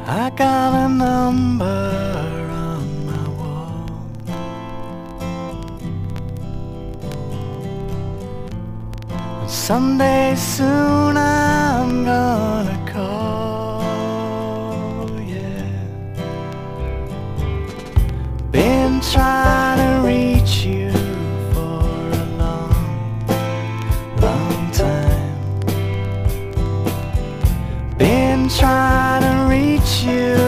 I got a number on my wall. And someday soon I'm gonna call, yeah. Been trying to reach you for a long, long time. Been trying to reach you